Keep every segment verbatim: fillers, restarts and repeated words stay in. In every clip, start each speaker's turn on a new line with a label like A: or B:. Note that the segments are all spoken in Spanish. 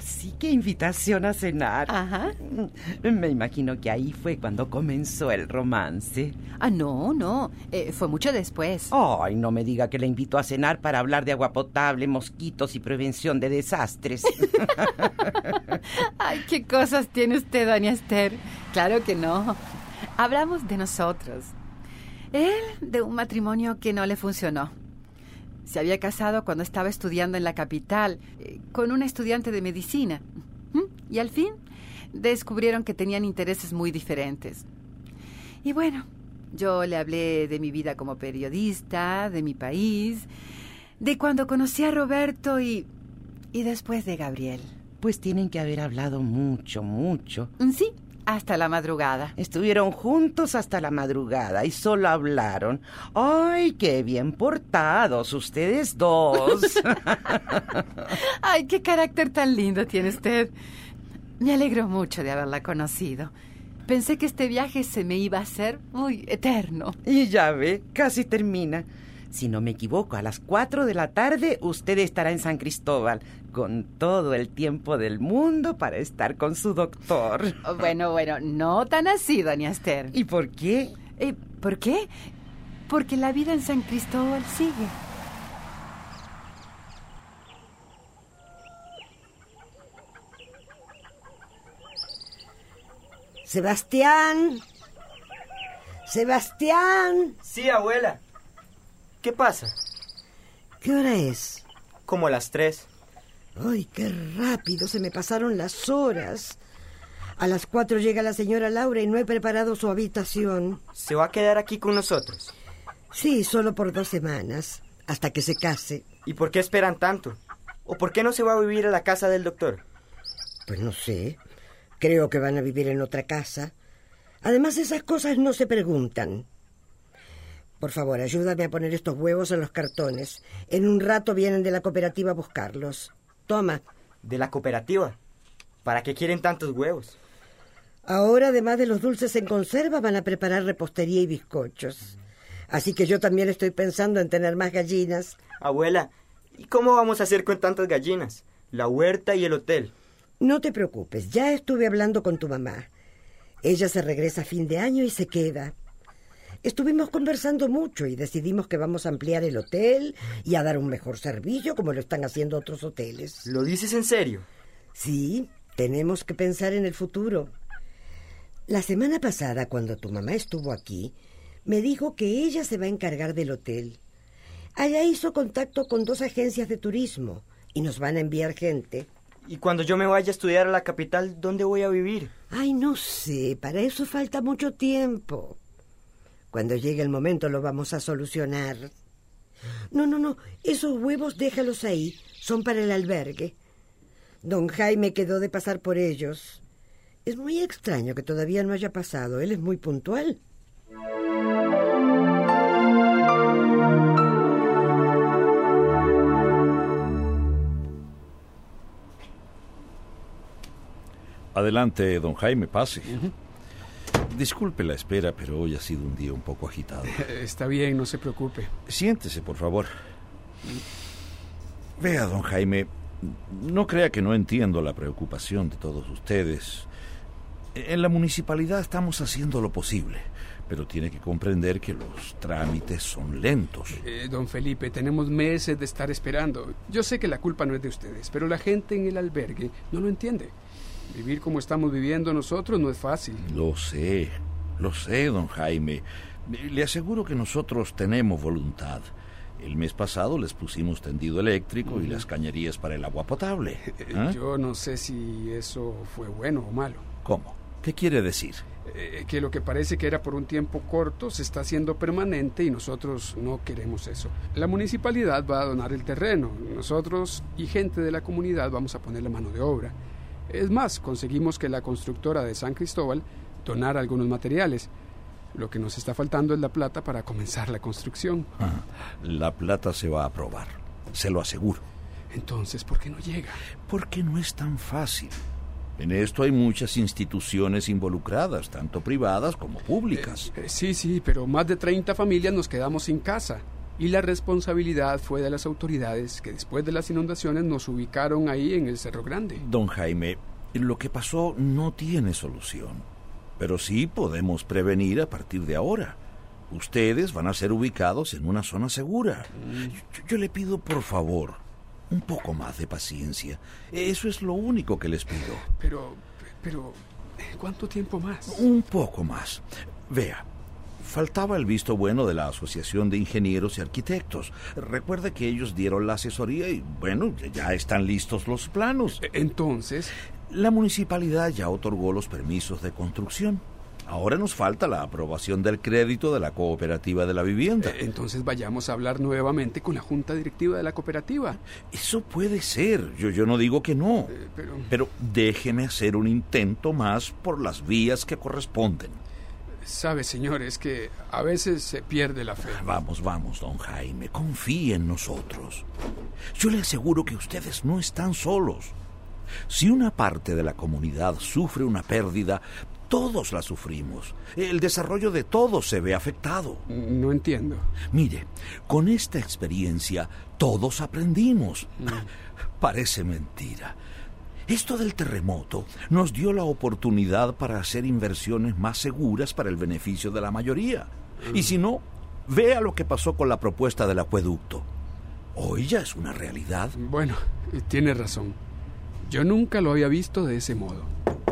A: sí, qué invitación a cenar.
B: Ajá.
A: Me imagino que ahí fue cuando comenzó el romance.
B: Ah, no, no. Eh, fue mucho después.
A: Ay, no me diga que le invitó a cenar para hablar de agua potable, mosquitos y prevención de desastres.
B: Ay, qué cosas tiene usted, doña Esther. Claro que no. Hablamos de nosotros. Él, de un matrimonio que no le funcionó. Se había casado cuando estaba estudiando en la capital, eh, con una estudiante de medicina. ¿Mm? Y al fin descubrieron que tenían intereses muy diferentes. Y bueno, yo le hablé de mi vida como periodista, de mi país, de cuando conocí a Roberto y, y después de Gabriel.
A: Pues tienen que haber hablado mucho, mucho.
B: Sí, hasta la madrugada.
A: Estuvieron juntos hasta la madrugada y solo hablaron. ¡Ay, qué bien portados ustedes dos!
B: ¡Ay, qué carácter tan lindo tiene usted! Me alegro mucho de haberla conocido. Pensé que este viaje se me iba a hacer muy eterno.
A: Y ya ve, casi termina. Si no me equivoco, a las cuatro de la tarde usted estará en San Cristóbal, con todo el tiempo del mundo para estar con su doctor.
B: Bueno, bueno, no tan así, doña Esther.
A: ¿Y por qué?
B: Eh, ¿Por qué? Porque la vida en San Cristóbal sigue.
C: Sebastián. Sebastián.
D: Sí, abuela. ¿Qué pasa?
C: ¿Qué hora es?
D: Como las tres.
C: Ay, qué rápido se me pasaron las horas. A las cuatro llega la señora Laura y no he preparado su habitación.
D: ¿Se va a quedar aquí con nosotros?
C: Sí, solo por dos semanas, hasta que se case.
D: ¿Y por qué esperan tanto? ¿O por qué no se va a vivir a la casa del doctor?
C: Pues no sé. Creo que van a vivir en otra casa. Además, esas cosas no se preguntan. Por favor, ayúdame a poner estos huevos en los cartones. En un rato vienen de la cooperativa a buscarlos. Toma.
D: ¿De la cooperativa? ¿Para qué quieren tantos huevos?
C: Ahora, además de los dulces en conserva, van a preparar repostería y bizcochos. Así que yo también estoy pensando en tener más gallinas.
D: Abuela, ¿y cómo vamos a hacer con tantas gallinas? La huerta y el hotel.
C: No te preocupes, ya estuve hablando con tu mamá. Ella se regresa a fin de año y se queda. Estuvimos conversando mucho y decidimos que vamos a ampliar el hotel y a dar un mejor servicio como lo están haciendo otros hoteles.
D: ¿Lo dices en serio?
C: Sí, tenemos que pensar en el futuro. La semana pasada, cuando tu mamá estuvo aquí, me dijo que ella se va a encargar del hotel. Allá hizo contacto con dos agencias de turismo y nos van a enviar gente.
D: ¿Y cuando yo me vaya a estudiar a la capital, dónde voy a vivir?
C: Ay, no sé, para eso falta mucho tiempo. Cuando llegue el momento lo vamos a solucionar. No, no, no, esos huevos déjalos ahí, son para el albergue. Don Jaime quedó de pasar por ellos. Es muy extraño que todavía no haya pasado, él es muy puntual.
E: Adelante, don Jaime, pase. Uh-huh. Disculpe la espera, pero hoy ha sido un día un poco agitado.
F: Está bien, no se preocupe.
E: Siéntese, por favor. Vea, don Jaime, no crea que no entiendo la preocupación de todos ustedes. En la municipalidad estamos haciendo lo posible, pero tiene que comprender que los trámites son lentos.
F: Eh, don Felipe, tenemos meses de estar esperando. Yo sé que la culpa no es de ustedes, pero la gente en el albergue no lo entiende. Vivir como estamos viviendo nosotros no es fácil.
E: Lo sé, lo sé, don Jaime. Le aseguro que nosotros tenemos voluntad. El mes pasado les pusimos tendido eléctrico uh-huh. y las cañerías para el agua potable.
F: ¿Eh? Yo no sé si eso fue bueno o malo.
E: ¿Cómo? ¿Qué quiere decir?
F: Eh, que lo que parece que era por un tiempo corto se está haciendo permanente y nosotros no queremos eso. La municipalidad va a donar el terreno. Nosotros y gente de la comunidad vamos a poner la mano de obra. Es más, conseguimos que la constructora de San Cristóbal donara algunos materiales. Lo que nos está faltando es la plata para comenzar la construcción.
E: Ah, la plata se va a aprobar, se lo aseguro.
F: Entonces, ¿por qué no llega?
E: Porque no es tan fácil. En esto hay muchas instituciones involucradas, tanto privadas como públicas.
F: Eh, eh, sí, sí, pero más de treinta familias nos quedamos sin casa. Y la responsabilidad fue de las autoridades que después de las inundaciones nos ubicaron ahí en el Cerro Grande.
E: Don Jaime, lo que pasó no tiene solución, pero sí podemos prevenir a partir de ahora. Ustedes van a ser ubicados en una zona segura. Yo, yo le pido, por favor, un poco más de paciencia. Eso es lo único que les pido.
F: Pero, pero, ¿cuánto tiempo más?
E: Un poco más. Vea, faltaba el visto bueno de la Asociación de Ingenieros y Arquitectos. Recuerde que ellos dieron la asesoría y, bueno, ya están listos los planos.
F: Entonces,
E: la municipalidad ya otorgó los permisos de construcción. Ahora nos falta la aprobación del crédito de la cooperativa de la vivienda.
F: Entonces vayamos a hablar nuevamente con la junta directiva de la cooperativa.
E: Eso puede ser, yo, yo no digo que no.
F: Eh, pero...
E: pero déjeme hacer un intento más por las vías que corresponden.
F: Sabe, señor, es que a veces se pierde la fe.
E: Vamos, vamos, don Jaime, confíe en nosotros. Yo le aseguro que ustedes no están solos. Si una parte de la comunidad sufre una pérdida, todos la sufrimos. El desarrollo de todos se ve afectado.
F: No entiendo.
E: Mire, con esta experiencia todos aprendimos. Mm. Parece mentira. Esto del terremoto nos dio la oportunidad para hacer inversiones más seguras para el beneficio de la mayoría. Mm. Y si no, vea lo que pasó con la propuesta del acueducto. Hoy ya es una realidad.
F: Bueno, tiene razón. Yo nunca lo había visto de ese modo.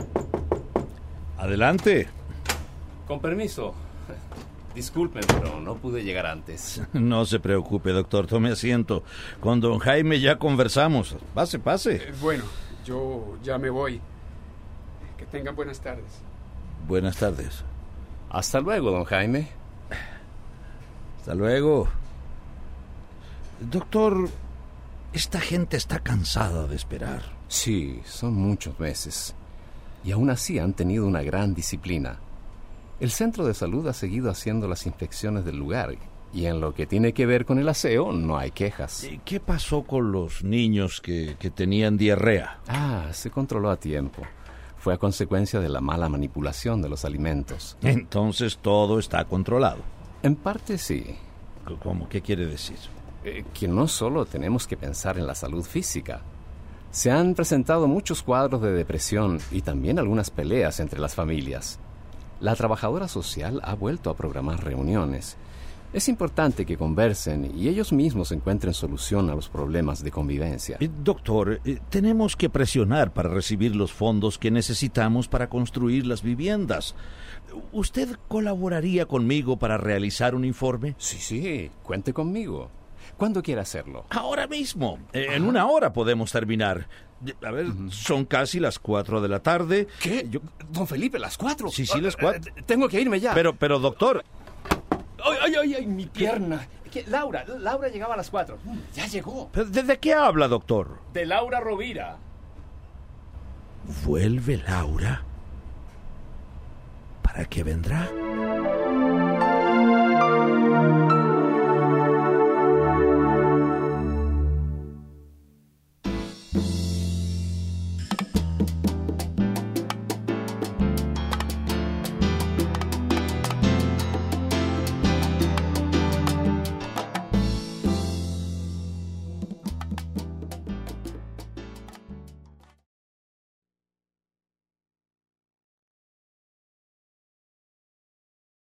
E: Adelante.
G: Con permiso. Disculpen, pero no pude llegar antes.
E: No se preocupe, doctor. Tome asiento. Con don Jaime ya conversamos. Pase, pase.
F: Eh, bueno, yo ya me voy. Que tengan buenas tardes.
E: Buenas tardes.
G: Hasta luego, don Jaime.
E: Hasta luego. Doctor, esta gente está cansada de esperar.
G: Sí, son muchos meses. Y aún así han tenido una gran disciplina. El centro de salud ha seguido haciendo las inspecciones del lugar y en lo que tiene que ver con el aseo no hay quejas.
E: ¿Qué pasó con los niños que, que tenían diarrea?
G: Ah, se controló a tiempo. Fue a consecuencia de la mala manipulación de los alimentos.
E: Entonces todo está controlado.
G: En parte sí.
E: ¿Cómo? ¿Qué quiere decir?
G: Eh, que no solo tenemos que pensar en la salud física. Se han presentado muchos cuadros de depresión y también algunas peleas entre las familias. La trabajadora social ha vuelto a programar reuniones. Es importante que conversen y ellos mismos encuentren solución a los problemas de convivencia.
E: Eh, doctor, eh, tenemos que presionar para recibir los fondos que necesitamos para construir las viviendas. ¿Usted colaboraría conmigo para realizar un informe?
G: Sí, sí, cuente conmigo. ¿Cuándo quiere hacerlo?
E: Ahora mismo. Eh, en una hora podemos terminar. A ver, uh-huh. Son casi las cuatro de la tarde.
G: ¿Qué? Yo... Don Felipe, ¿las cuatro?
E: Sí, sí, las cuatro.
G: Uh, tengo que irme ya.
E: Pero, pero, doctor...
G: ¡Ay, ay, ay! ay mi pierna! ¿Qué? Laura, Laura llegaba a las cuatro. Ya llegó.
E: ¿Pero de qué habla, doctor?
G: De Laura Rovira.
E: ¿Vuelve Laura? ¿Para qué vendrá?